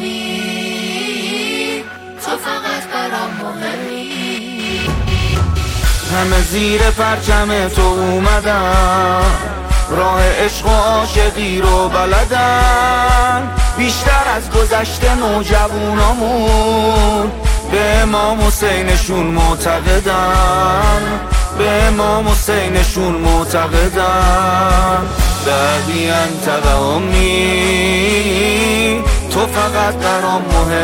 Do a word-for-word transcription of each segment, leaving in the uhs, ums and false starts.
مهمی، تو فقط برام مهمی. همه زیر پرچم تو اومدن، راه عشق و عاشقی رو بلدن. بیشتر از گذشته نوجوانامون به امام حسینشون معتقدن، به امام حسینشون معتقدن. بعدی انت و امی، تو فقط برام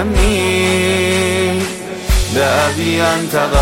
مهمی. بعدی انت و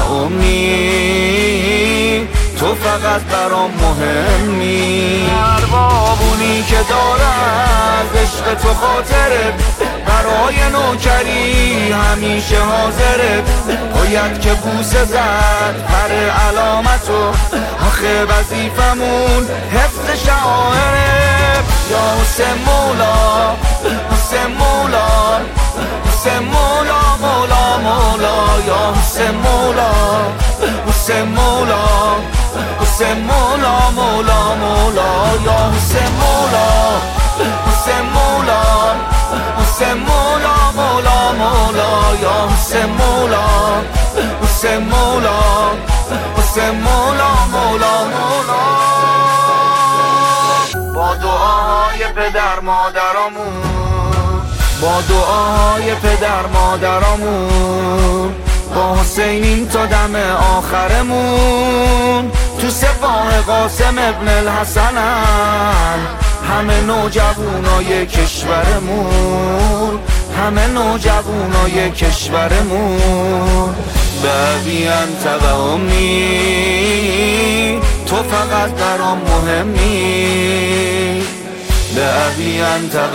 امی، تو فقط برام مهمی. هر بابونی که داره از عشق تو خاطره، برای نوکری همیشه حاضره. باید که بوسه زد پر علامتو، آخه وظیفمون حفظ شعائره. یا حسین مولا، حسین مولا، حسین مولا، مولا مولا. یا حسین مولا، حسین مولا، حسین مولا، مولا مولا. یا حسین مولا، حسین مولا، حسین مولا، مولا مولا. یا حسین مولا، حسین مولا، حسین مولا، مولا مولا. با دعاهای پدر مادرامون، با دعاهای پدر مادرامون، با حسینیم تا دم آخرمون. تو سپاه قاسم ابن الحسنن همه نوجوانای کشورمون، همه نوجوانای کشورمون. بابی انت و امی، تو فقط برام مهمی. بابی انت و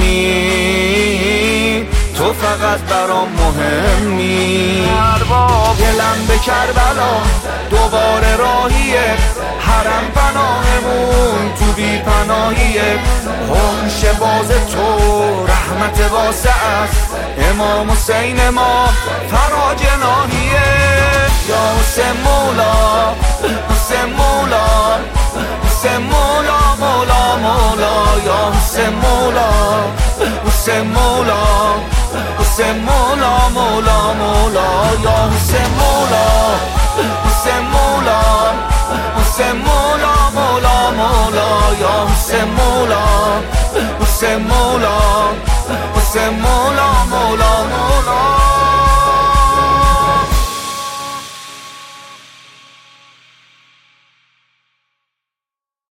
امی، تو فقط برام مهمی. دلم به کربلا دوباره راهیه، حرم پناهمون تو بی پناهیه. هوش باز تو رحمت واسع است، امام حسین ما فراج ناهیه. یا حسین مولا، حسین مولا، حسین مولا، مولا مولا. یا حسین مولا، حسین مولا، حسین مولا، مولا مولا. یا حسین مولا، حسین مولا، حسین مولا، مولا مولا. یا حسین مولا، حسین مولا، حسین مولا، مولا مولا.